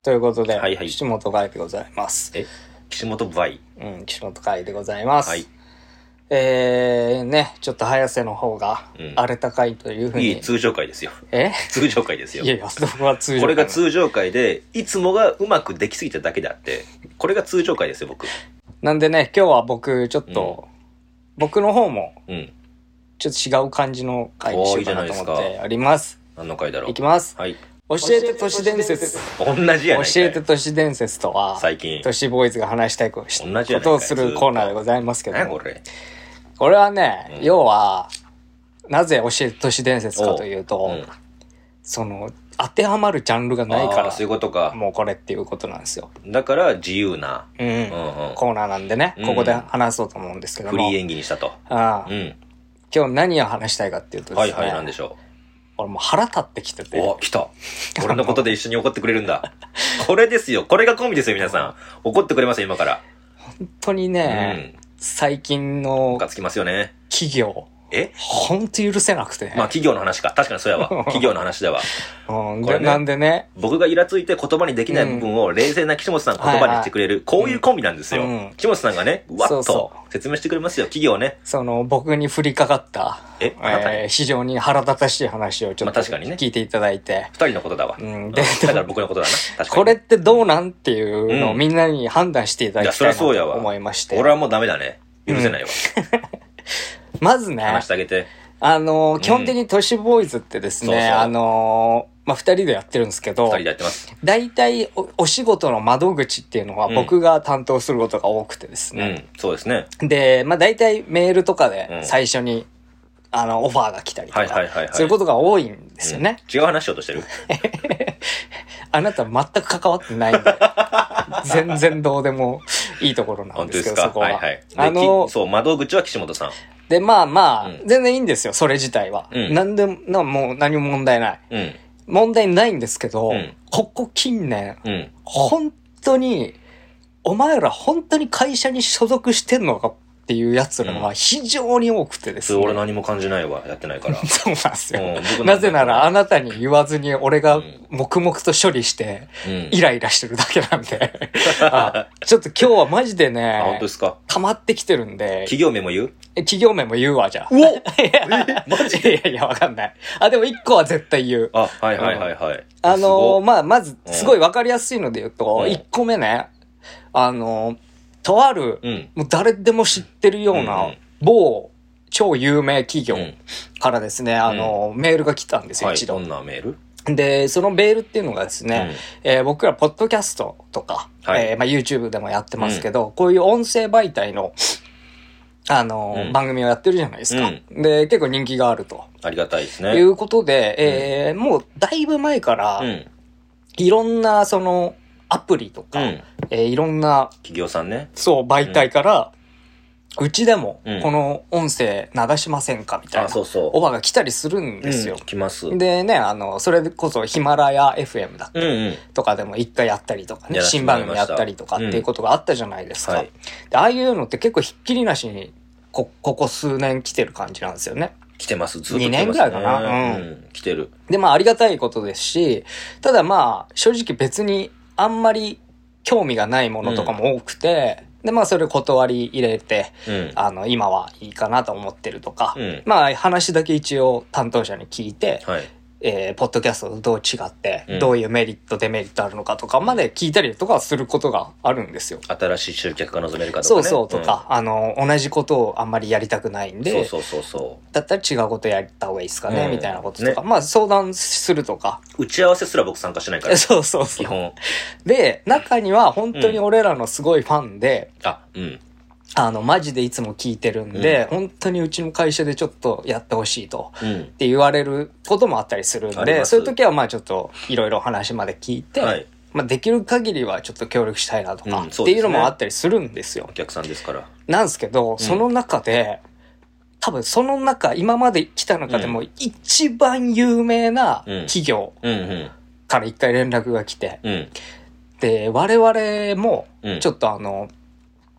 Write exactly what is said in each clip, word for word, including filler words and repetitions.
ということで、 はいはい、 岸本会でございます。 え岸本会うん、岸本会でございます。 はい。 えー、ね、ちょっと早瀬の方が荒れた回というふうに、 うん、いい通常回ですよ。 え通常回ですよ。 いやいや、そこは通常回。 これが通常回で、いつもがうまくできすぎただけであって、これが通常回ですよ、僕。 なんでね、今日は僕、ちょっと、うん、僕の方も、 うん、 ちょっと違う感じの回にしようかなと思ってあります。 何の回だろう。 いきます。 はい。 教えて都市伝説。 同じやないかい。 教えて都市伝説とは、 最近都市ボーイズが話したいことをするコーナーでございますけど。 何これ。 これはね、うん、要は、なぜ教えて都市伝説かというと、うん、その、当てはまるジャンルがないから、 そういうことか。 もうこれっていうことなんですよ。 だから自由な、 うんうんうん、コーナーなんでね、ここで話そうと思うんですけども。 フリー演技にしたと。 ああ、うん、今日何を話したいかっていうとですね。 はいはい、なんでしょう。 俺もう腹立ってきてて。 お、来た。俺のことで一緒に怒ってくれるんだ。これですよ。これがコンビですよ、皆さん。怒ってくれますよ、今から。 本当にね、うん、最近の。 ムカつきますよね。 企業。 えほんと許せなくて。 まあ企業の話か。確かにそうやわ。企業の話だわ。 うん、これね、なんでね。 僕がイラついて言葉にできない部分を冷静な岸本さん言葉にしてくれる、うん、こういうコンビなんですよ。うん、岸本さんがね、わっと説明してくれますよ、企業ね。 その、僕に降りかかった、え、えー、非常に腹立たしい話をちょっと聞いていただいて。 二、まあ、人のことだわ。 うん、 で、だから僕のことだな。確かに。 これってどうなんっていうのをみんなに判断していただきたいなと思いまして。 俺はもうダメだね。許せないわ。 うん、まずね。 話してあげて。 あのー、基本的に都市ボーイズってですね、うん、そうそうあのー、まあ、二人でやってるんですけど、 二人でやってます。 大体お、お仕事の窓口っていうのは僕が担当することが多くてですね。 うん、うん、そうですね。 で、まあ、大体メールとかで最初に、うん、あの、オファーが来たりとか、そういうことが多いんですよね。 うん、違う話しようとしてるあなた全く関わってないんで、全然どうでもいいところなんですけど、そこは。はいはい。 あの、そう、窓口は岸本さん。 で、まあまあ、うん、全然いいんですよ、それ自体は。うん、なんでも、もう何も問題ない。うん、問題ないんですけど、うん、ここ近年、うん、本当に、お前ら本当に会社に所属してんのかっていうやつらが非常に多くてですね。 うん、俺何も感じないわ、やってないから。 そうなんですよ。うん、なぜならあなたに言わずに俺が黙々と処理して、イライラしてるだけなんで。うん、あちょっと今日はマジでね、 あ、本当ですか？ 溜まってきてるんで。 企業名も言う？ 企業名も言うわ、じゃあ。 おえマジいやいや、わかんない。あ、でも一個は絶対言う。 あ、はいはいはいはい。うん、 あのー、まあ、まず、すごいわかりやすいので言うと、一、うん、個目ね、あのー、とある、うん、もう誰でも知ってるような、某、超有名企業からですね、うん、あのー、メールが来たんですよ、 はい、 一度。 どんなメール？ で、そのメールっていうのがですね、うん、えー、僕らポッドキャストとか、はい、えー、まあ、YouTube でもやってますけど、うん、こういう音声媒体の、あのーうん、番組をやってるじゃないですか、うん。で、結構人気があると。 ありがたいですね。 いうことで、えーうん、もうだいぶ前から、うん、いろんなそのアプリとか、うん、えー、いろんな企業さんね。 そう、媒体から、うちでも、この音声流しませんかみたいな、そうそう、オファーが来たりするんですよ。 うん、来ます。 でね、あの、それこそヒマラヤ エフエム だったり、うんうん、とかでも一回やったりとかね、新番組やったりとかっていうことがあったじゃないですか。うん、はい、で、ああいうのって結構ひっきりなしに、こ、ここ数年来てる感じなんですよね。 来てます。ずっと来てますね。 にねんぐらいかな。うん。 うん、来てる。 で、まあありがたいことですし、ただまあ、正直別にあんまり興味がないものとかも多くて、うん、で、まあ、それ断り入れて、うん、あの、今はいいかなと思ってるとか、うん、まあ、話だけ一応担当者に聞いて、はい、えー、ポッドキャストとどう違って、うん、どういうメリット、デメリットあるのかとかまで聞いたりとかすることがあるんですよ。 新しい集客が望めるかとかね。 そうそうとか、うん、あの、同じことをあんまりやりたくないんで、 そうそうそうそう。 だったら違うことやった方がいいですかね、うん、みたいなこととか、ね、まあ、相談するとか。 打ち合わせすら僕参加しないから。 そうそうそう。 基本。 で、中には本当に俺らのすごいファンで、 うん、あ、うん。 あの、マジでいつも聞いてるんで、うん、本当にうちの会社でちょっとやってほしいと、うん、って言われることもあったりするんで、そういう時はまあちょっといろいろ話まで聞いて、はい、まあできる限りはちょっと協力したいなとか、うん、っていうのもあったりするんですよ。 お客さんですから。 なんですけど、その中で、多分その中、今まで来た中でも一番有名な企業から一回連絡が来て、うん、で、我々もちょっとあの、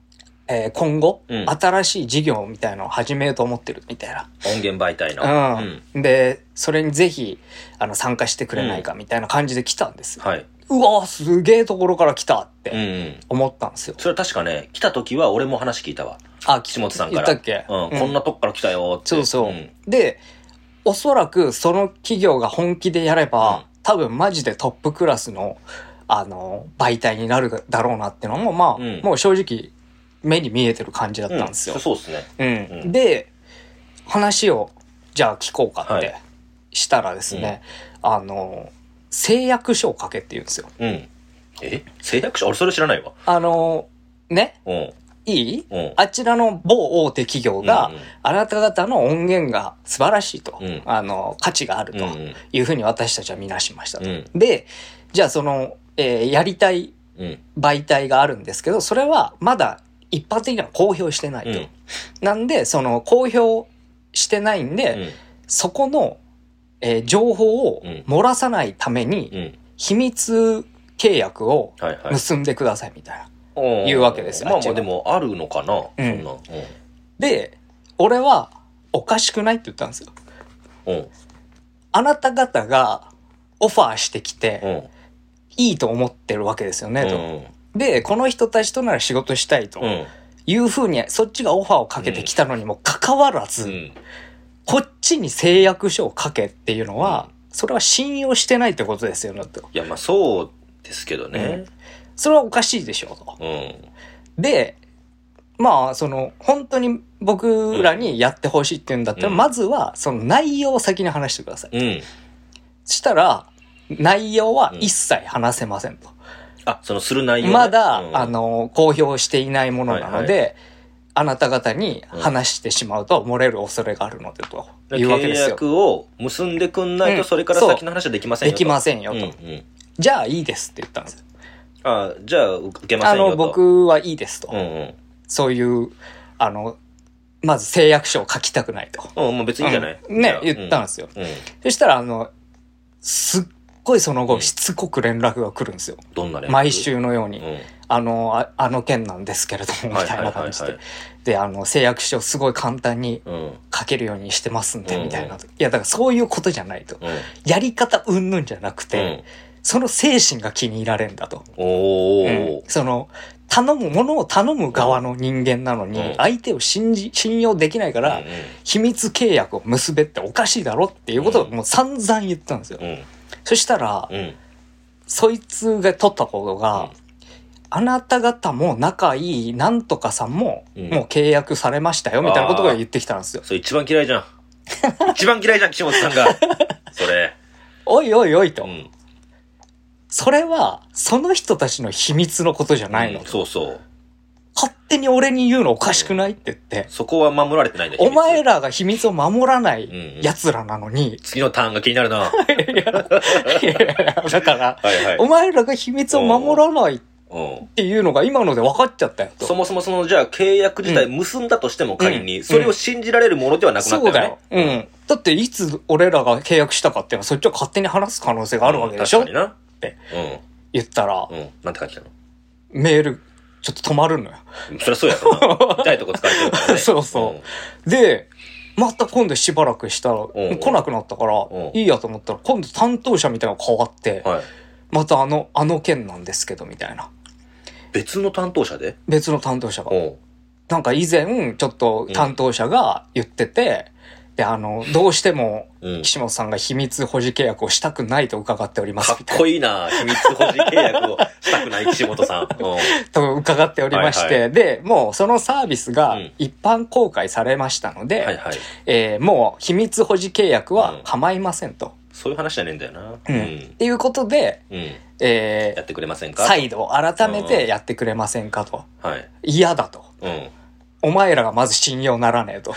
えー、今後、 うん、 新しい事業みたいなのを始めようと思ってるみたいな。 音源媒体の。 うん。うん、で、それにぜひ、あの、参加してくれないかみたいな感じで来たんですよ。 うん、はい。 うわすげえところから来たって思ったんですよ。 うんうん、それは確かね、来た時は俺も話聞いたわ。あ、岸本さんから。 言ったっけ、 うん、うん、こんなとこから来たよって。 そうそう。うん、で、おそらくその企業が本気でやれば、うん、多分マジでトップクラスの、あの、媒体になるだろうなっていうのも、まあ、うん、もう正直、目に見えてる感じだったんですよ。 うん、そうですね。 うん。うん、で、話を、じゃあ聞こうかってしたらですね、はい、あの、誓約書を書けって言うんですよ。 うん。え誓約書俺それ知らないわ。 あの、ね。 うん。 いい、うん、あちらの某大手企業が、うんうん、あなた方の音源が素晴らしいと、うん、あの、価値があるというふうに私たちは見なしましたと。うん、で、じゃあその、えー、やりたい媒体があるんですけど、それはまだ一般的には公表してないと。うん、なんで、その公表してないんで、うん、そこの、えー、情報を漏らさないために、秘密契約を結んでくださいみたいな。言うわけですよ。 まあまあでもあるのかな、 うん、そんな、うん。で、俺はおかしくないって言ったんですよ。 うん、 あなた方がオファーしてきて、うん、いいと思ってるわけですよね、と、うん。で、この人たちとなら仕事したいと、うん、いうふうに、そっちがオファーをかけてきたのにもかかわらず、うん、こっちに誓約書を書けっていうのは、うん、それは信用してないってことですよね、と。 いや、まあそうですけどね。うん、 それはおかしいでしょうと、 うん。 で、まあ、その、本当に僕らにやってほしいっていうんだったら、うん、まずは、その内容を先に話してください。 うん。 そしたら、内容は一切話せませんと。うん、 あ、そのする内容、ね、 まだ、うん、あの、公表していないものなので、はいはい、あなた方に話してしまうと漏れる恐れがあるので、というわけですよ。 契約を結んでくんないと、それから先の話はできませんよと。 できませんよと、うんうん。じゃあいいですって言ったんですよ。 ああ、じゃあ受けませんよと。 あの、僕はいいですと。 うんうん、 そういう、あの、まず誓約書を書きたくないと。 うん、もう別にいいんじゃない、 うん、ね、言ったんですよ、 うんうん。 そしたら、あの、すっごいその後、しつこく連絡が来るんですよ。 どんな連絡？ 毎週のように。 うん、 あのあ、あの件なんですけれども、みたいな感じで。で、あの、誓約書をすごい簡単に書けるようにしてますんで、うん、みたいな。いや、だからそういうことじゃないと。うん、やり方うんぬんじゃなくて、うん、その精神が気に入られんだと。 おー。 うん、その、頼む、ものを頼む側の人間なのに、相手を信じ、信用できないから、秘密契約を結べっておかしいだろっていうことをもう散々言ったんですよ。 うん、 そしたら、 うん、 そいつが取ったことが、うん、あなた方も仲いいなんとかさんも、もう契約されましたよ、みたいなことが言ってきたんですよ。 それ一番嫌いじゃん。一番嫌いじゃん、岸本さんが。それ。 おいおいおいと。 うん、 それは、その人たちの秘密のことじゃないの、うん、 そうそう。 勝手に俺に言うのおかしくないって言って。 そこは守られてないんだよ。 お前らが秘密を守らない奴らなのに。うんうん、 次のターンが気になるな。 いや、いやだから、 はいはい、 お前らが秘密を守らないっていうのが今ので分かっちゃったよと。 そもそもその、じゃあ契約自体結んだとしても仮に、うん、それを信じられるものではなくなったよね。そうだよ。 うん。だっていつ俺らが契約したかっていうのはそっちは勝手に話す可能性があるわけでしょ、うん、 確かにな。 って。うん。言ったら、 うん。なんて書いてたの？ メール、ちょっと止まるのよ。 そりゃそうやろな。痛いとこ疲れてるからね。 そうそう、うん。で、また今度しばらくしたら、うんうん、来なくなったから、うん、いいやと思ったら、今度担当者みたいなのが変わって、 はい、 またあの、あの件なんですけど、みたいな。 別の担当者で？ 別の担当者が。なんか以前、ちょっと担当者が言ってて、うん、で、あの、どうしても、岸本さんが秘密保持契約をしたくないと伺っておりますみたいな。 かっこいいな、秘密保持契約をしたくない岸本さん。 と伺っておりまして、はいはい、で、もうそのサービスが一般公開されましたので、 うんはいはい、 えー、もう秘密保持契約は構いませんと。うん、 そういう話じゃねえんだよな。うん。 っていうことで、 うん、 えー、 やってくれませんか？ 再度改めてやってくれませんかと。 うん、はい。 嫌だと。 うん。 お前らがまず信用ならねえと。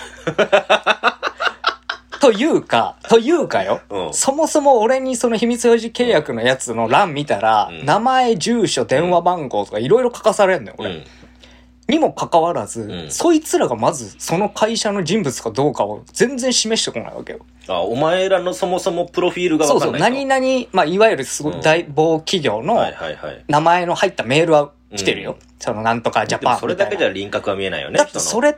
というか、というかよ、うん、そもそも俺にその秘密保持契約のやつの欄見たら、うん、名前、住所、電話番号とかいろいろ書かされんのよ、俺。うん、にもかかわらず、うん、そいつらがまずその会社の人物かどうかを全然示してこないわけよ。 あ、お前らのそもそもプロフィールが分かんないと。 そうそう、何々、まあ、いわゆるすごい大某企業の名前の入ったメールは来てるよ。うん、そのなんとかジャパンみたいな。 それだけじゃ輪郭は見えないよね。 だってそれって、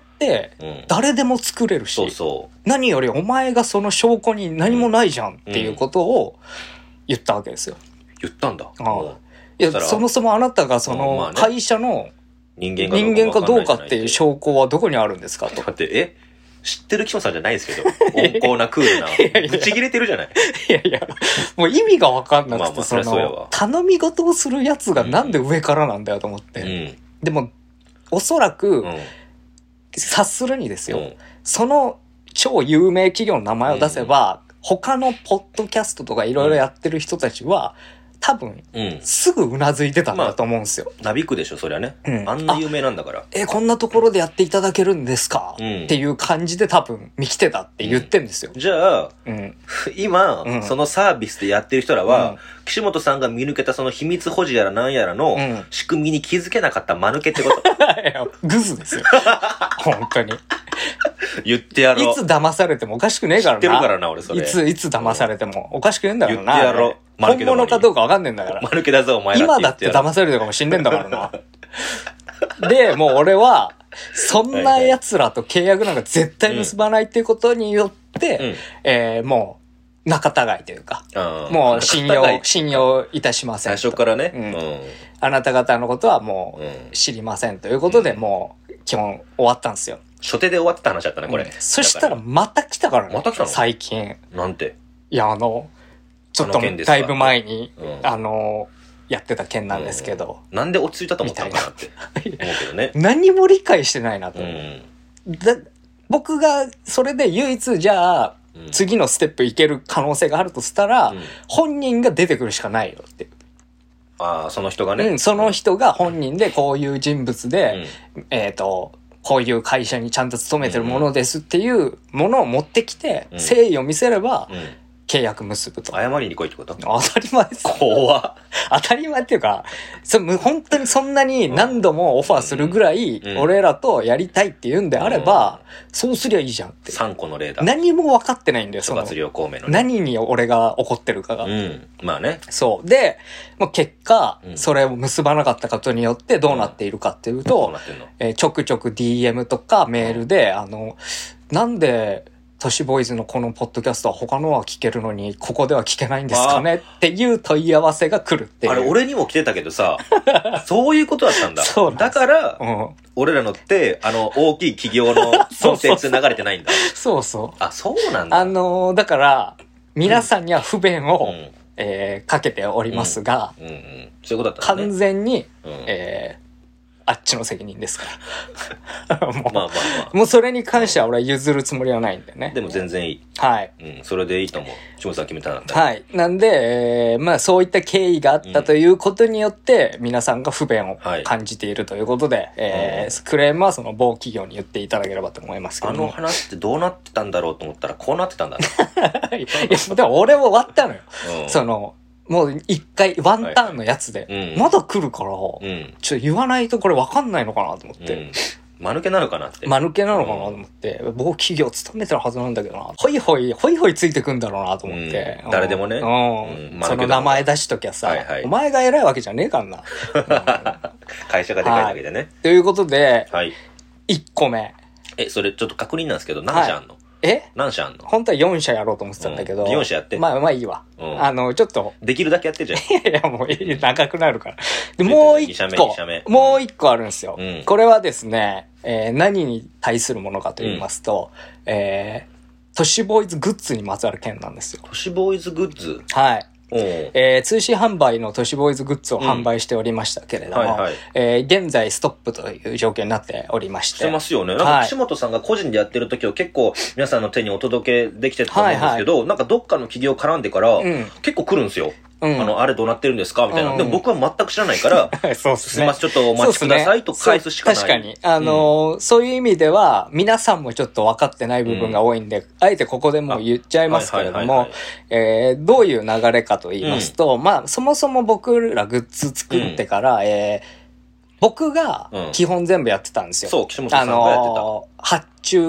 誰でも作れるし、うん、そうそう。何よりお前がその証拠に何もないじゃんっていうことを言ったわけですよ。 言ったんだ。 ああいや、そもそもあなたがその会社の人間かどうかっていう証拠はどこにあるんですかと。 だって、え知ってる岸本さんじゃないですけど、温厚なクールな。いやいやぶち切れてるじゃない。 いやいや、もう意味がわかんなくて、まあまあその、頼み事をするやつがなんで上からなんだよと思って。うん、でも、おそらく、うん、察するにですよ、うん、その超有名企業の名前を出せば、うん、他のポッドキャストとかいろいろやってる人たちは、多分、うん、すぐうなずいてたんだと思うんですよ。 まあ、なびくでしょ、そりゃね、うん。あんな有名なんだから。 え、こんなところでやっていただけるんですか、うん、っていう感じで多分見来てたって言ってんですよ。 うん、じゃあ、うん、今、うん、そのサービスでやってる人らは、うん、岸本さんが見抜けたその秘密保持やらなんやらの仕組みに気づけなかった間抜けってこと、 いやグズですよ。本当に。 言ってやろう。 いつ騙されてもおかしくねえからな。 知ってるからな、俺それ。 いつ、いつ騙されてもおかしくねえんだからな。 言ってやろう。 本物かどうかわかんねえんだから。 間抜けだぞ、お前ら。 今だって騙されてるかもしんねえんだからな。で、もう俺は、そんな奴らと契約なんか絶対結ばないっていうことによって、うん、えー、もう、仲違いというか、うん、もう信用、信用いたしません。 最初からね、 うんうん。あなた方のことはもう知りませんということで、もう基本終わったんですよ。 初手で終わった話だったね、これ。うん、 そしたらまた来たからね。 また来たの最近。 なんていや、あの、ちょっとだいぶ前に、うん、あの、やってた件なんですけど。 うん、なんで落ち着いたと思ったのかなって思うけどね。 何も理解してないなと、うん、だ。僕がそれで唯一じゃあ、うん、次のステップいける可能性があるとしたら、うん、本人が出てくるしかないよって。 ああ、その人がね。 うん、その人が本人でこういう人物で、うん、えっと、こういう会社にちゃんと勤めてるものですっていうものを持ってきて、うん、誠意を見せれば、うん契約結ぶと。 謝りに来いってこと？ 当たり前です。 怖っ。 当たり前っていうか、そ本当にそんなに何度もオファーするぐらい、俺らとやりたいって言うんであれば、うん、そうすりゃいいじゃんって。 さんこの例だ。 何も分かってないんだよ、 その。諸葛亮孔明の、ね。 何に俺が怒ってるかが。 うん。まあね。 そう。で、もう結果、うん、それを結ばなかったことによってどうなっているかっていうと、うん、どうなってんの？えー、ちょくちょく ディーエム とかメールで、あの、なんで、都市ボーイズのこのポッドキャストは他のは聞けるのに、ここでは聞けないんですかねっていう問い合わせが来るっていう。 あれ、俺にも来てたけどさ、そういうことだったんだ。 そうだから、うん、俺らのって、あの、大きい企業のコンテンツ流れてないんだ。 そうそう。 あ、そうなんだ。 あのー、だから、皆さんには不便を、うん、えー、かけておりますが、 うんうんうん、そういうことだったんだね。 完全に、うん、えー、あっちの責任ですから。もう、まあまあまあ。もうそれに関しては俺は譲るつもりはないんだよね。 でも全然いい。 はい。 うん、それでいいと思う。下さん決めたんだったら。 はい。なんで、えー、まあそういった経緯があったということによって、うん、皆さんが不便を感じているということで、はい、えー、クレームはその某企業に言っていただければと思いますけども。 あの話ってどうなってたんだろうと思ったらこうなってたんだな。 いや、でも俺も終わったのよ。うん、その、もう一回ワンターンのやつで、はいはいうん、まだ来るから、うん、ちょっと言わないとこれ分かんないのかなと思って。うん、 間抜けなのかなって。 間抜けなのかなと思って、うん、某企業勤めてるはずなんだけどな。ほいほい、ほいほいついてくんだろうなと思って。 うん、誰でもね。 うん。その名前出しときゃさ、はいはい、お前が偉いわけじゃねえからな。うん、 会社がでかいわけでね、はい。 ということで、 はい、 いっこめ。 え、それちょっと確認なんですけど、何社あんの？はいえ何社あんの？ 本当はよん社やろうと思ってたんだけど。 うん、よん社やって。 まあまあいいわ。うん、あの、ちょっと。 できるだけやってるじゃん。 いやいや、もう長くなるから。で、もう一個。もう一個あるんですよ。うん、これはですね、えー、何に対するものかと言いますと、うん、えー、都市ボーイズグッズにまつわる件なんですよ。 都市ボーイズグッズ？ はい。えー、通信販売の都市ボーイズグッズを販売しておりましたけれども、うんはいはい、えー、現在ストップという状況になっておりまして。 してますよね。なんか岸本さんが個人でやってる時を結構皆さんの手にお届けできてたと思うんですけど、はいはい、なんかどっかの企業絡んでから、うん、結構来るんですよ。うん、あの、あれどうなってるんですかみたいな、うん。でも僕は全く知らないから、そうですね。すみません、ちょっとお待ちくださいと返すしかない。 確かに。あのーうん、そういう意味では、皆さんもちょっと分かってない部分が多いんで、うん、あえてここでもう言っちゃいますけれども、えー、どういう流れかと言いますと、うん、まあ、そもそも僕らグッズ作ってから、うん、えー、僕が基本全部やってたんですよ。 そう、岸本さんがやってた。 あのー、発注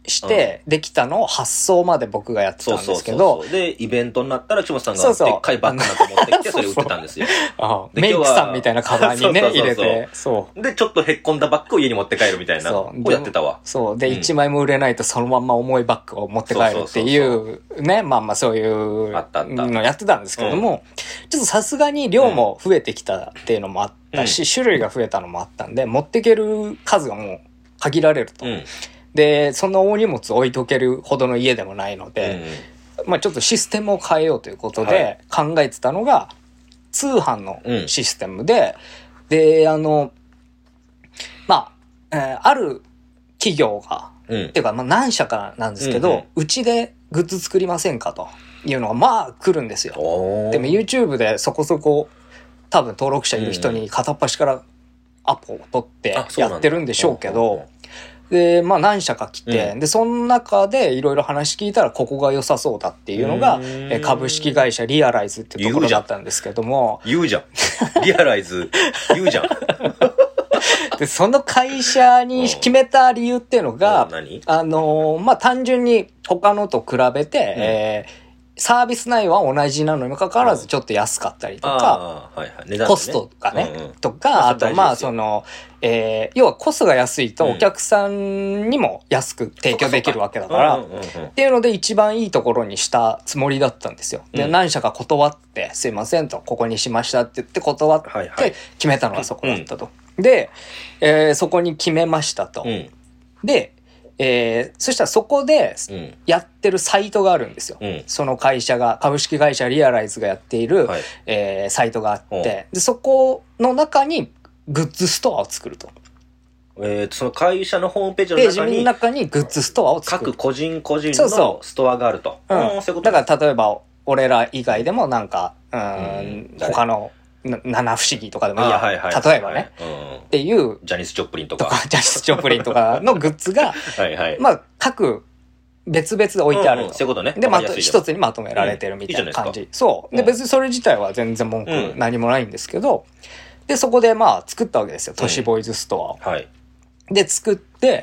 してできたのを発送まで僕がやってたんですけど、 でイベントになったら岸本さんがでっかいバッグなんか持ってきてそれ売ってたんですよ。 あメイクさんみたいなカバンにね入れて、 そうでちょっとへっこんだバッグを家に持って帰るみたいなをやってたわ。 そうで、うん、いちまいも売れないとそのまんま重いバッグを持って帰るっていうね、まあまあそういうのやってたんですけども、うん、ちょっとさすがに量も増えてきたっていうのもあったし、うん、種類が増えたのもあったんで持っていける数がもう限られると。うん、で、そんな大荷物置いとけるほどの家でもないので、うん、まあちょっとシステムを変えようということで考えてたのが、通販のシステムで、うん、で、あの、まあ、えー、ある企業が、うん、っていうか、まあ何社かなんですけど、うち、うんうん、でグッズ作りませんかというのが、まあ来るんですよ。でも YouTube でそこそこ多分登録者いる人に片っ端からアポを取ってやってるんでしょうけど、で、まあ何社か来て、うん、で、その中でいろいろ話聞いたらここが良さそうだっていうのが、え株式会社リアライズっていうところだったんですけども。 言うじゃん。リアライズ、言うじゃん。 で、その会社に決めた理由っていうのが、あのー、まあ単純に他のと比べて、うん、えーサービス内容は同じなのにもかかわらずちょっと安かったりとか、コストがね、とか、あとまあその、えー、要はコストが安いとお客さんにも安く提供できるわけだから、っていうので一番いいところにしたつもりだったんですよ。で、何社か断って、すいませんと、ここにしましたって言って断って決めたのがそこだったと。で、えー、そこに決めましたと。で、えー、そしたらそこでやってるサイトがあるんですよ。うん、その会社が、株式会社リアライズがやっている、はい、えー、サイトがあって、で、そこの中にグッズストアを作ると。 えー、その会社のホームページの中に、 ページの中にグッズストアを作る。 各個人個人のストアがあると。 そうそう。うん。そういうことだから例えば、俺ら以外でもなんか、うん、うん他の、七不思議とかでもいいや。はいはい、例えばね、はいはいうん。っていう。 ジャニス・チョップリンとか。 とかジャニス・チョップリンとかのグッズが、はいはい、まあ、各、別々で置いてあると。うんうん、 そういうことね。 で、まあ、一つにまとめられてるみたいな感じ。うん、いいそう。で、別にそれ自体は全然文句何もないんですけど、うん、で、そこでまあ、作ったわけですよ。都市ボーイズストアを。うん、はい。で、作って、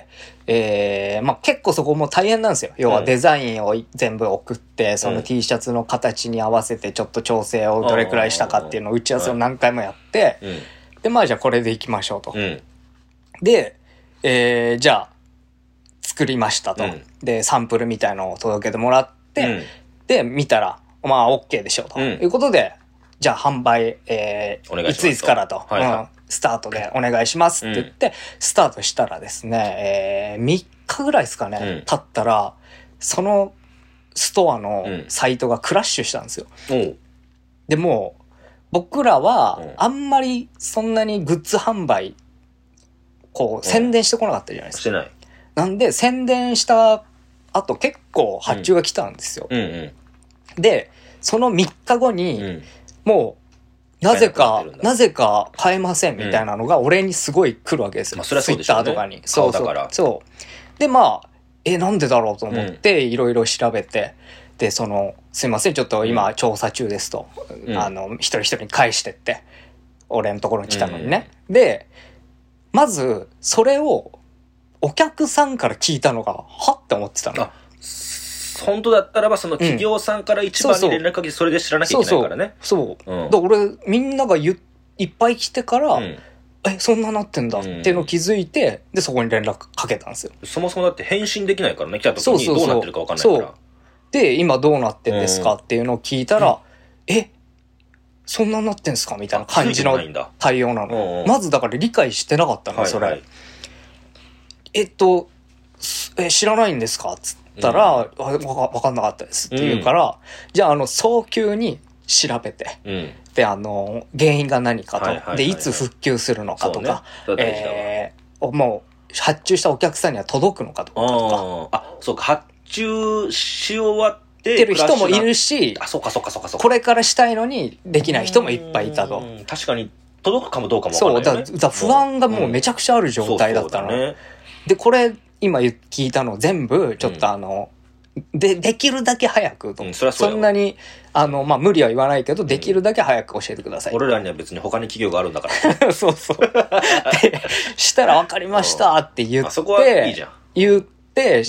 えー、まあ結構そこも大変なんですよ。要はデザインを全部送って、うん、その T シャツの形に合わせてちょっと調整をどれくらいしたかっていうのを打ち合わせを何回もやって、うん、で、まあじゃあこれでいきましょうと。うん、で、えー、じゃあ、作りましたと、うん。で、サンプルみたいのを届けてもらって、うん、で、見たら、まあ OK でしょうと、うん。いうことで、じゃあ販売、えー、いついつからと。はいはいうんスタートでお願いしますって言って、スタートしたらですね、えー、みっかぐらいですかね、うん、経ったら、そのストアのサイトがクラッシュしたんですよ。うん、でも、僕らはあんまりそんなにグッズ販売、こう、宣伝してこなかったじゃないですか。してない。なんで、宣伝した後結構発注が来たんですよ。うんうんうん、で、そのみっかごに、うん、もう、なぜか、なぜか買えませんみたいなのが俺にすごい来るわけですよ。 まあ、それはそうでしょうね。 ツイッターとかに。そうそう。そう。で、まあ、え、なんでだろうと思って、いろいろ調べて、で、その、すいません、ちょっと今調査中ですと。うん、あの、一人一人に返してって、俺のところに来たのにね。うん、で、まず、それを、お客さんから聞いたのが、はって思ってたの。あ本当だったらばその企業さんから一番に連絡かけてそれで知らなきゃいけないからね。 そうそう。そう。うん、だ俺みんながゆいっぱい来てから、うん、えそんななってんだっていうのを気づいて、でそこに連絡かけたんですよ。 そもそもだって返信できないからね来た時にどうなってるか分かんないから。そうそうそうで今どうなってんですかっていうのを聞いたら、うん、えそんなになってんすかみたいな感じの対応なの。まずだから理解してなかったの、それ。はいはい、えっとえ知らないんですかつって。たら、うん、わかんなかったですって言うから、うん、じゃあ、あの、早急に調べて、うん、で、あの、原因が何かと、はいはいはいはい、で、いつ復旧するのかとか、ね、えー、もう、発注したお客さんには届くのかとかとか。あ、そうか、発注し終わって、 てる人もいるし、 あ、そうかそうかそうかそうか。 これからしたいのにできない人もいっぱいいたと。 確かに、届くかもどうかもわかんないよね。 そう、だ、だ不安がもうめちゃくちゃある状態だったの。うん、そうそうだね、で、これ、今聞いたの全部、ちょっとあの、うん、で、できるだけ早くと、うん、そ, そんなに、あの、まあ、無理は言わないけど、できるだけ早く教えてください。 俺らには別に他に企業があるんだから。そうそう。で、したら分かりましたって言って、 あそこはいいじゃん。 言って、うん、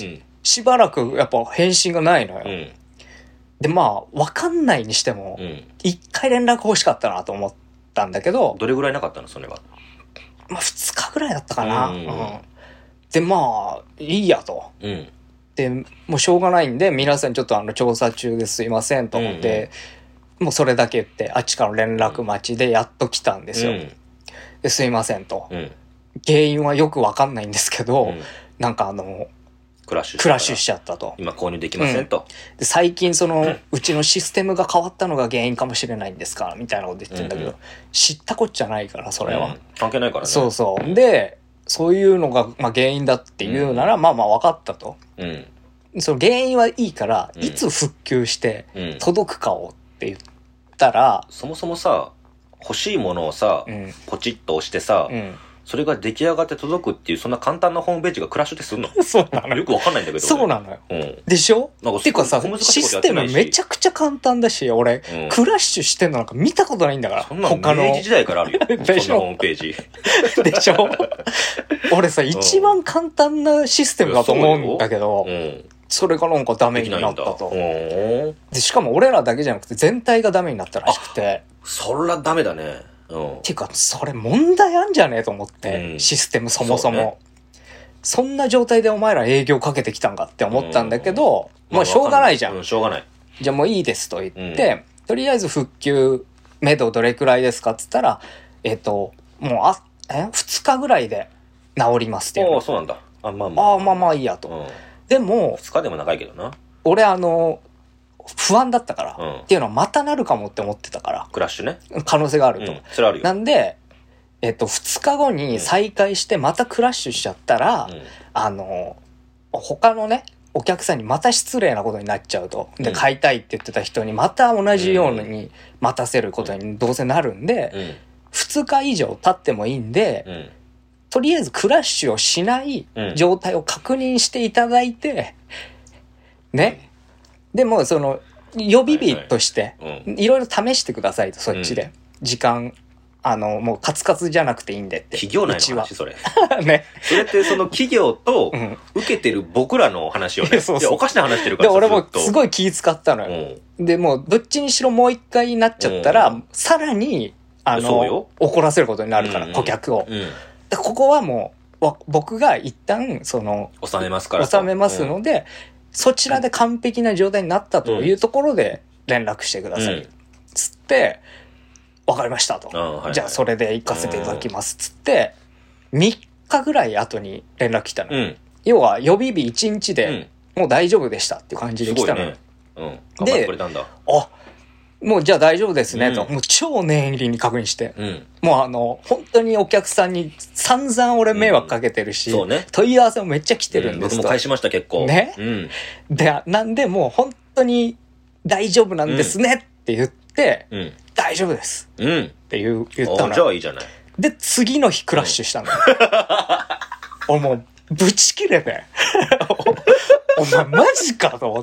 しばらくやっぱ返信がないのよ。 うん、 で、まあ、わかんないにしても、一、うん、回連絡欲しかったなと思ったんだけど。 どれぐらいなかったのそれは。 まあ、二日ぐらいだったかな。うんうんうん、で、まあ、いいやと。うん、で、もうしょうがないんで、皆さんちょっとあの、調査中ですいませんと思って、うんうん、もうそれだけ言って、あっちから連絡待ちでやっと来たんですよ。うん、ですいませんと、うん。原因はよくわかんないんですけど、うん、なんかあの、 クラッシュクラッシュしちゃったと。 今購入できませんと。 うん、で最近その、うん、うちのシステムが変わったのが原因かもしれないんですかみたいなこと言ってるんだけど、うんうん、知ったこっちゃないから、それは。うん、 関係ないからね。 そうそう。で、そういうのが、まあ、原因だっていうなら、うん、まあまあ分かったと。うん、その原因はいいから、いつ復旧して届くかをって言ったら、 うん、そもそもさ、欲しいものをさ、うん、ポチッと押してさ、うん、それが出来上がって届くっていうそんな簡単なホームページがクラッシュってすんの？ そうなのよくわかんないんだけど、ね、 そうなのよ、うん、でしょ？なんかてかさシステムめちゃくちゃ簡単だし俺、うん、クラッシュしてんのなんか見たことないんだから。 そんなの明治時代からあるよでしょ？そんなホームページでしょ？俺さ、うん、一番簡単なシステムだと思うんだけど、うん、それがなんかダメになったと。でしかも俺らだけじゃなくて全体がダメになったらしくて。 そらダメだね。うん、 っていうか、それ問題あんじゃねえと思って、うん、システムそもそも。そ, ね、そんな状態でお前ら営業かけてきたんかって思ったんだけど、うん、もうしょうがないじゃん。 うん、しょうがない。 じゃあもういいですと言って、うん、とりあえず復旧、目処どれくらいですかって言ったら、えっ、ー、と、もう、あ、えふつかぐらいで治りますっていう。 ああ、そうなんだ。あ、まあまあ。 ああ、まあまあいいやと。うん、でも、 ふつかでも長いけどな。 俺あの、不安だったから、うん、っていうのはまたなるかもって思ってたから。 クラッシュね。 可能性があると。うん、 それあるよ。 なんで、えっと、二日後に再開してまたクラッシュしちゃったら、うん、あの、他のね、お客さんにまた失礼なことになっちゃうと。で、買いたいって言ってた人にまた同じように待たせることにどうせなるんで、うん、二日以上経ってもいいんで、うん、とりあえずクラッシュをしない状態を確認していただいて、ね。でも、その、予備日として、いろいろ試してくださいと、そっちで。うん、時間、あの、もうカツカツじゃなくていいんでって。 企業内の話、それ。ね。それってその企業と、受けてる僕らの話をね。そうそう。いや、おかしな話してるからで、俺もすごい気使ったのよ。うん、で、もう、どっちにしろもう一回になっちゃったら、うん、さらに、あの、怒らせることになるから、うん、顧客を。うん、でここはもう、僕が一旦、その、 収めますから。 収めますので、うんそちらで完璧な状態になったというところで連絡してください。うん、つって、わかりましたと。はいはい、じゃあそれで行かせていただきます。つって、みっかぐらい後に連絡来たの。うん、要は予備日いちにちでもう大丈夫でしたっていう感じで来たの。 ねうん、頑張ってくれたんだ。 あ、もうじゃあ大丈夫ですねと。うん、もう超念入りに確認して。うん、もうあの、本当にお客さんに散々俺迷惑かけてるし、うんそうね、問い合わせもめっちゃ来てるんですと。 うん、僕も返しました結構。 ね。うん、で、なんでもう本当に大丈夫なんですねって言って、うん、大丈夫です。うん、って言う言ったの。 じゃあいいじゃない。 で、次の日クラッシュしたの。うん、俺もう、ブチ切れて。お前マジかと思って。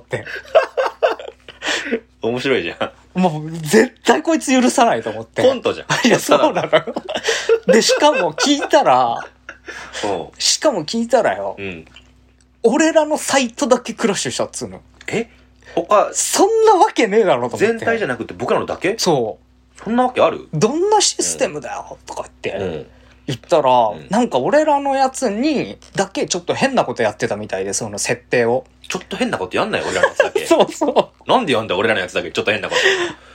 面白いじゃん。もう、絶対こいつ許さないと思って。 コントじゃん。 いや、そうなのよ。で、しかも聞いたら、しかも聞いたらよ、うん、俺らのサイトだけクラッシュしたっつうの。 え他、 そんなわけねえだろと思って。 全体じゃなくて僕らのだけそう。 そんなわけある？ どんなシステムだよ、うん、とか言って。うん言ったら、うん、なんか俺らのやつにだけちょっと変なことやってたみたいで、その設定を。 ちょっと変なことやんない俺らのやつだけ。 そうそう。 なんでやんだよ俺らのやつだけちょっと変なこと。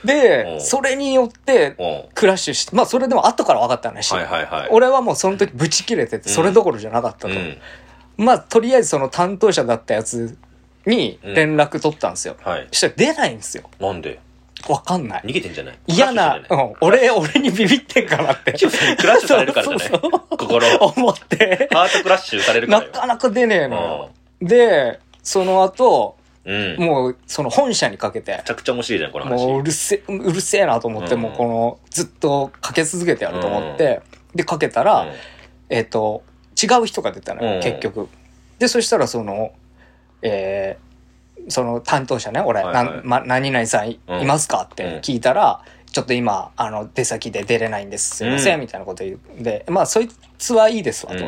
で、それによってクラッシュして、まあそれでも後から分かった話。はいはいはい。俺はもうその時ブチ切れてて、それどころじゃなかったと。うん、まあとりあえずその担当者だったやつに連絡取ったんですよ。うん、はい。そしたら出ないんですよ。 なんで？ わかんない。 逃げてんじゃない？ 嫌な、うん、俺、俺にビビってんかなって。 クラッシュされるからじゃない？そうそう心を。 思って。 ハートクラッシュされるからよ。 なかなか出ねえのよ。で、その後、うん、もう、その本社にかけて。 めちゃくちゃ面白いじゃん、この話。 もううるせ、うるせえなと思って、うん、もうこの、ずっとかけ続けてやると思って、うん、で、かけたら、うん、えっと、違う人が出たのよ、うん、結局。で、そしたらその、えー、その担当者ね、俺、はいはいなま、何々さん い,、うん、いますかって聞いたら、うん、ちょっと今、あの、出先で出れないんです、すいません、うん、みたいなこと言う。で、まあ、そいつはいいですわと。うん、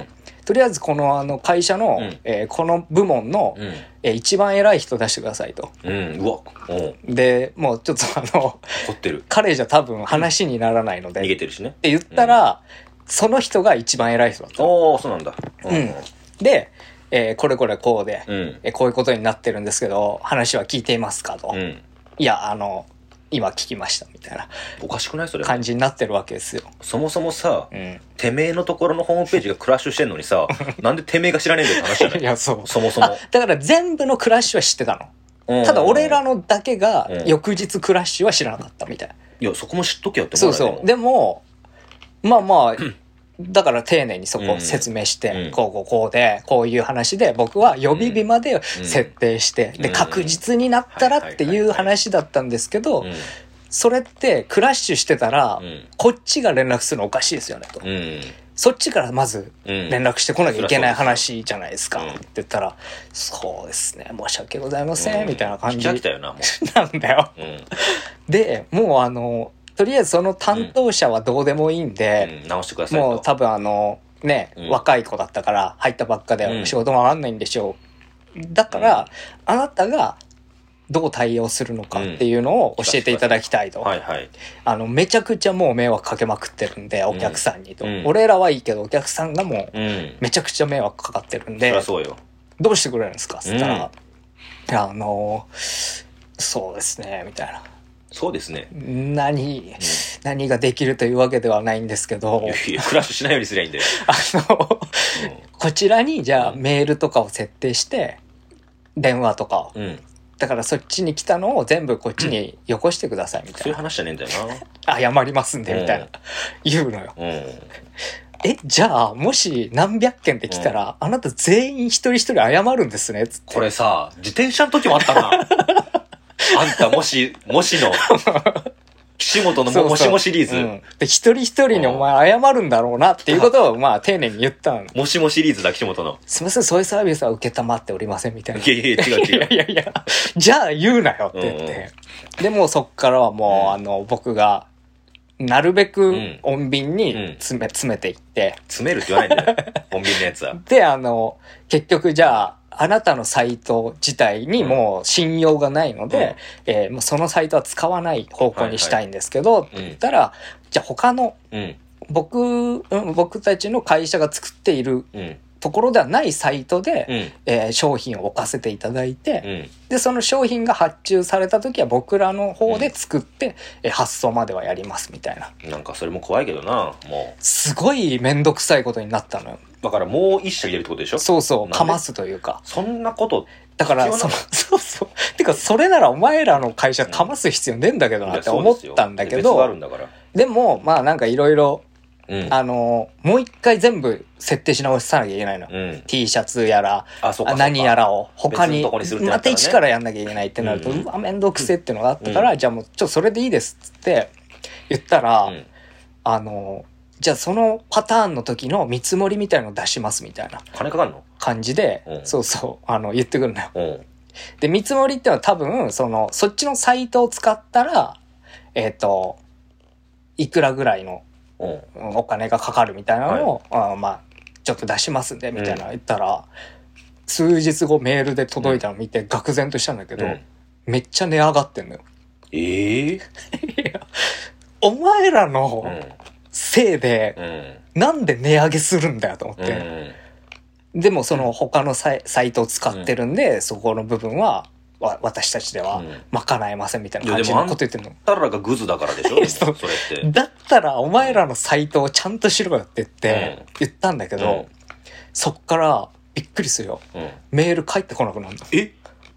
とりあえずこのあの会社の、うんえー、この部門の、うんえー、一番偉い人出してくださいと。 うん、うわで、もうちょっとあの、 怒ってる。 彼じゃ多分話にならないので。 逃げてるしね。 って言ったら、うん、その人が一番偉い人だった。 おー、そうなんだ。 うん。うん、で、えー、これこれこうで、うんえー、こういうことになってるんですけど、話は聞いていますかと。うん、いや、あの、今聞きましたみたいなおかしくないそれ感じになってるわけですよ。 そもそもさ、うん、てめえのところのホームページがクラッシュしてんのにさなんでてめえが知らねえんだよって話じゃない。 いやそうそもそもだから全部のクラッシュは知ってたの。ただ俺らのだけが翌日クラッシュは知らなかったみたいな。 いやそこも知っとけよって思う。そうそう。でもまあまあだから丁寧にそこ説明して、うん、こうこうこうでこういう話で僕は予備日まで設定して、うん、で確実になったらっていう話だったんですけど、それってクラッシュしてたら、うん、こっちが連絡するのおかしいですよねと、うん、そっちからまず連絡してこなきゃいけない話じゃないですか、うん、って言ったら、そうですね申し訳ございません、うん、みたいな感じ聞き飽きたよなもうなんだよ、うん、でもうあのとりあえずその担当者はどうでもいいんで、 うん、直してくださいと。 もう多分あのね、うん、若い子だったから入ったばっかで仕事もあんないんでしょう、だから、うん、あなたがどう対応するのかっていうのを教えていただきたいと、うんはいはい、あのめちゃくちゃもう迷惑かけまくってるんでお客さんにと、うん、俺らはいいけどお客さんがもうめちゃくちゃ迷惑かかってるんで、 うん、そうよどうしてくれるんですかっつったら、うん、あのそうですねみたいな。 そうですね何、うん、何ができるというわけではないんですけど、 いやいやクラッシュしないようにすりゃいいんだよあの、うん、こちらにじゃあメールとかを設定して電話とかを、うんだからそっちに来たのを全部こっちによこしてくださいみたいな。 そういう話じゃねえんだよな。 謝りますんでみたいな、うん、言うのよ、うん、えじゃあもし何百件で来たら、うん、あなた全員一人一人謝るんですねつって。 これさ自転車の時もあったなあんたもしもしの岸本のももしもシリーズ。そうそう、うん、で一人一人にお前謝るんだろうなっていうことをまあ丁寧に言ったの。 もしもシリーズだ岸本の。 すみませんそういうサービスは受けたまっておりませんみたいな。 いやいや違う違う。 いやいやいやじゃあ言うなよって言って。うんうん、でもうそっからはもう、うん、あの僕がなるべく穏便に詰め、うん、詰めていって。 詰めるって言わないんだよ。穏便のやつは。 であの結局じゃあ。あなたのサイト自体にもう信用がないので、うんえー、もうそのサイトは使わない方向にしたいんですけど、はいはい、って言ったら、うん、じゃあ他の、うん、僕、うん、僕たちの会社が作っているところではないサイトで、うんえー、商品を置かせていただいて、うん、で、その商品が発注された時は僕らの方で作って、うん、発送まではやりますみたいな。 なんかそれも怖いけどな、もう。 すごいめんどくさいことになったのよ。 だからもう一社入れるってことでしょ。 そうそうかますというかそんなことだからそのそうそうてかそれならお前らの会社かます必要ねえんだけどなって思ったんだけど、 うん、で, でもまあなんかいろいろあのもう一回全部設定し直さなきゃいけないの、うん、T シャツやら何やらを他にまた一からやんなきゃいけないってなると、うん、うわめんどくせっていうのがあったから、うん、じゃあもうちょっとそれでいいですっつって言ったら、うん、あのじゃあそのパターンの時の見積もりみたいのを出しますみたいな金かかんの感じで、うん、そうそうあの言ってくるんだよ、うん、で見積もりってのは多分そのそっちのサイトを使ったらえっといくらぐらいのお金がかかるみたいなのを、はい、あまあちょっと出しますんでみたいなの言ったら、うん、数日後メールで届いたの見て愕然としたんだけど、うん、めっちゃ値上がってんのよ。 えー、いやお前らの、うんせいで、うん、なんで値上げするんだよと思って、うん、でもその他のサイ、サイトを使ってるんで、うん、そこの部分はわ私たちでは賄えませんみたいな感じのこと言ってるの。 だったらがグズだからでしょそ, それってだったらお前らのサイトをちゃんとしろよって言って、うん、言ったんだけど、うん、そっからびっくりするよ、うん、メール返ってこなくなるの。 え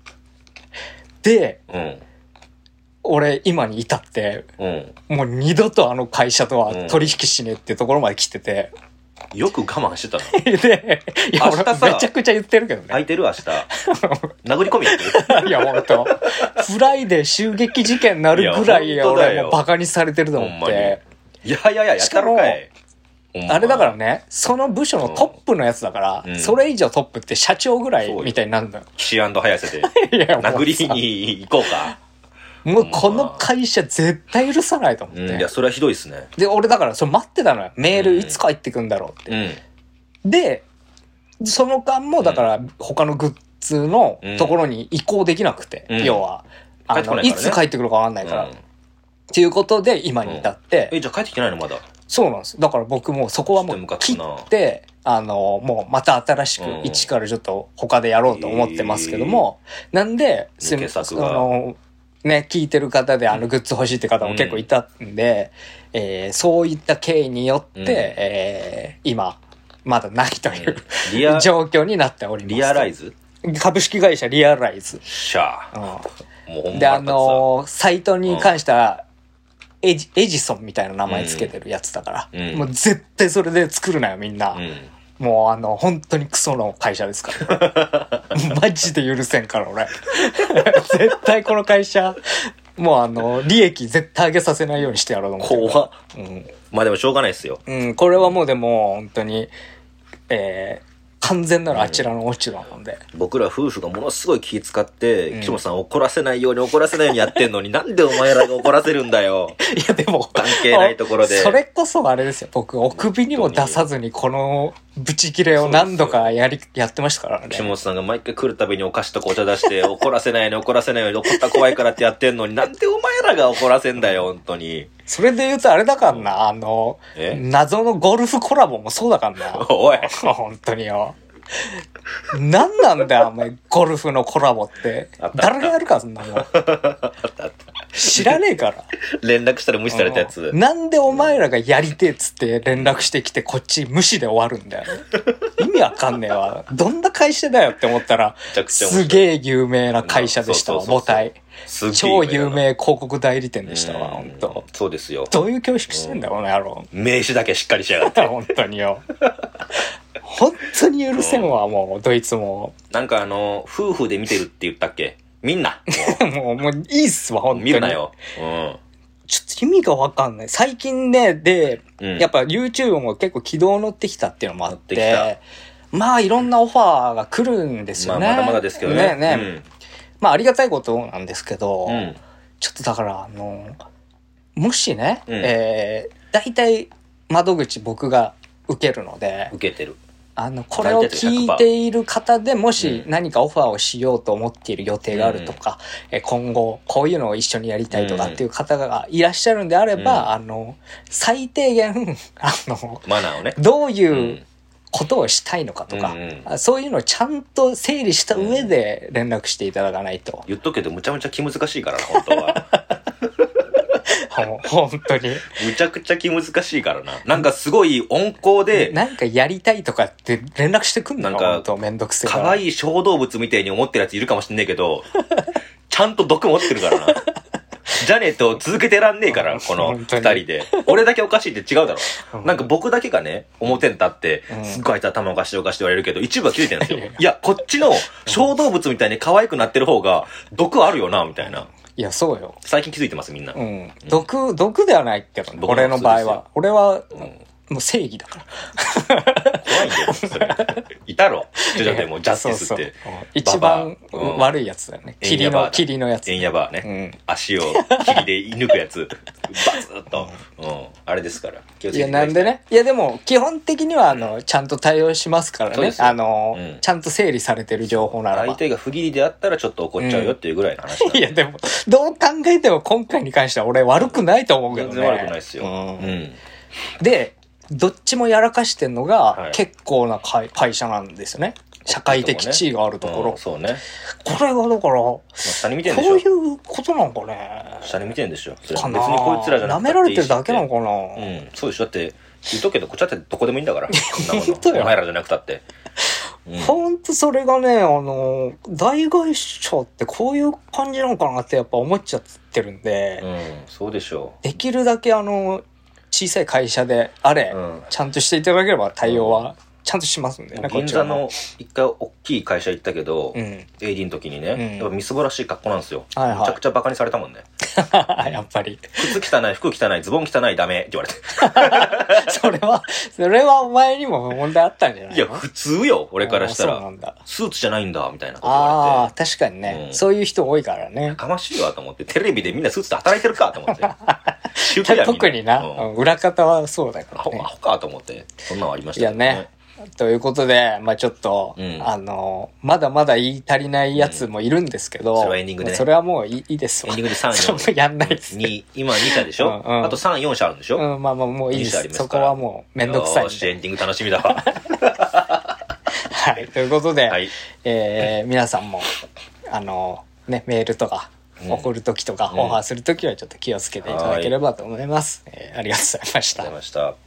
で、うん俺今に至って、うん、もう二度とあの会社とは取引しねえっていうところまで来てて、 うん、よく我慢してたのでいや明日さめちゃくちゃ言ってるけどね空いてる明日殴り込みやってるいやほんとフライデー襲撃事件なるぐらい俺もうバカにされてると思っていやいやいややったろかいあれだからねその部署のトップのやつだから、うん、それ以上トップって社長ぐらいみたいになるんだよ。 岸&早瀬で殴りに行こうかもうこの会社絶対許さないと思って、 うん、いやそれはひどいですね。 で俺だからそれ待ってたのよメールいつ帰ってくんだろうって、うん、でその間も、だから、他のグッズのところに移行できなくて、うん、要は、あの、ね、いつ帰ってくるかわかんないから。うん、っていうことで、今に至って、 うん。え、じゃあ帰ってきてないのまだ？ そうなんです。だから僕もそこはもう切って、あの、もうまた新しく一からちょっと他でやろうと思ってますけども、うん、なんで、すみません、あの、ね、聞いてる方であのグッズ欲しいって方も結構いたんで、うん、えー、そういった経緯によって、うん、えー、今、まだないという、うん、状況になっております。 リアライズ？ 株式会社リアライズ。 しゃあ。 うん、もうで、あのー、サイトに関しては、エジ、エジソンみたいな名前つけてるやつだから、うん、もう絶対それで作るなよみんな、うん、もうあの本当にクソの会社ですからマジで許せんから俺絶対この会社もうあの利益絶対上げさせないようにしてやろうと思ってる。 怖っ、うん、まあでもしょうがないですよ。 うん、これはもうでも本当にえー完全なるあちらの落ち度なんで、 うん、僕ら夫婦がものすごい気使って、うん、岸本さん怒らせないように怒らせないようにやってんのになんでお前らが怒らせるんだよ。 いやでも関係ないところでそれこそあれですよ、僕お首にも出さずにこのブチ切れを何度かやりやってましたからね。 岸本さんが毎回来るたびにお菓子とかお茶出して怒らせないように怒らせないように怒った怖いからってやってんのになんでお前らが怒らせんだよ本当に。 それで言うとあれだからな、あの謎のゴルフコラボもそうだからな。 おい本当によ。何なんだよお前ゴルフのコラボって誰がやるかそんなもん知らねえから連絡したら無視されたやつ。 なんでお前らがやりてえっつって連絡してきてこっち無視で終わるんだよ意味わかんねえわ。どんな会社だよって思ったらすげえ有名な会社でしたわ。母体超有名広告代理店でしたわ。本当そうですよ。 どういう教育してんだこの野郎。 名刺だけしっかりしやがって本当によ本当に許せんわ、うん、もうドイツもなんかあの夫婦で見てるって言ったっけみんなもうもういいっすわ本当に見るなよ、うん、 ちょっと意味がわかんない。最近ねで、うん、やっぱ YouTube も結構軌道乗ってきたっていうのもあってまあいろんなオファーが来るんですよね。 まあ、まだまだですけどね。 ねね、うん、まあありがたいことなんですけど、うん、ちょっとだからあのもしね、うん、えー、大体窓口僕が受けるので受けてる。 あのこれを聞いている方でもし何かオファーをしようと思っている予定があるとか、うん、え今後こういうのを一緒にやりたいとかっていう方がいらっしゃるんであれば、うん、あの最低限あのマナーをねどういうことをしたいのかとか、うんうん、そういうのをちゃんと整理した上で連絡していただかないと、 うん、言っとくけどむちゃむちゃ気難しいからな本当は本当にむちゃくちゃ気難しいからな。なんかすごい温厚でなんかやりたいとかって連絡してくんのかなんかめんどくせえかわいい小動物みたいに思ってるやついるかもしんないけどちゃんと毒持ってるからなじゃねえと続けてらんねえからこの二人で俺だけおかしいって違うだろなんか僕だけがね表に立ってすっごいあいつ頭おかしいおかしいって言われるけど一部は気づいてるんですよいやこっちの小動物みたいに可愛くなってる方が毒あるよなみたいな。 いやそうよ。 最近気づいてますみんな。 うん。毒毒ではないけどね。俺の場合は。俺は、うん、もう正義だから。 怖いんだよそれ。いたろ。ジョジョでもジャスティスって。そうそう一番悪いやつだよね。霧の霧のやつ。 エンヤバーね。うん、足を霧で射抜くやつ。バツッと、うん。あれですから。 気をつけてください。いやなんでね。いやでも基本的にはあのちゃんと対応しますからね。あの、うん、ちゃんと整理されてる情報ならば。 相手が不義理であったらちょっと怒っちゃうよっていうぐらいの話なんで、 うん。いやでもどう考えても今回に関しては俺悪くないと思うけどね。 全然悪くないですよ。うんうん、でどっちもやらかしてんのが結構な会、会社なんですよね。社会的地位があるところ。 うん、そうね。 これがだから、まあ、 下に見てんでしょ。 こういうことなんかね。 下に見てんでしょ。それ別にこいつらじゃなくて舐められてるだけなのかな。 うん、そうでしょ。だって言うとけどこっちだってどこでもいいんだから。 本当よ。 お前らじゃなくたって。 うん、ほんとそれがね、あの大会社ってこういう感じなのかなってやっぱ思っちゃってるんで。 うん、そうでしょう。できるだけあの小さい会社であれ、うん、ちゃんとしていただければ対応はちゃんとしますんで、ね、 銀座の一回大きい会社行ったけど、うん、エーディー の時にね、うん、やっぱみすぼらしい格好なんですよ、はいはい、めちゃくちゃバカにされたもんねやっぱり靴汚い服汚いズボン汚いダメって言われてそれはそれはお前にも問題あったんじゃないの。 いや普通よ俺からしたら。そうなんだ。スーツじゃないんだみたいなこと言われて。ああ確かにね、うん、そういう人多いからね。 やかましいわと思って、テレビでみんなスーツで働いてるかと思って特にな、うん、裏方はそうだからね。 アホかと思ってそんなのありましたけどね。 いやねということで、まあちょっと、うん、あの、まだまだ言い足りないやつもいるんですけど、うん、 それはエンディングで、ね、 それはもういい、いいですわ。エンディングでさん、よん。 それもやんないです、 ね。今に社でしょ、うんうん、あとさん、よん社あるんでしょ、 うん、まあまあもういいです。そこはもうめんどくさい。 よし、エンディング楽しみだわ。 はい、ということで、 はい、 えー、皆さんも、あの、ね、メールとか、送るときとか、オファーするときはちょっと気をつけていただければと思います。うん、えー、ありがとうございました。 ありがとうございました。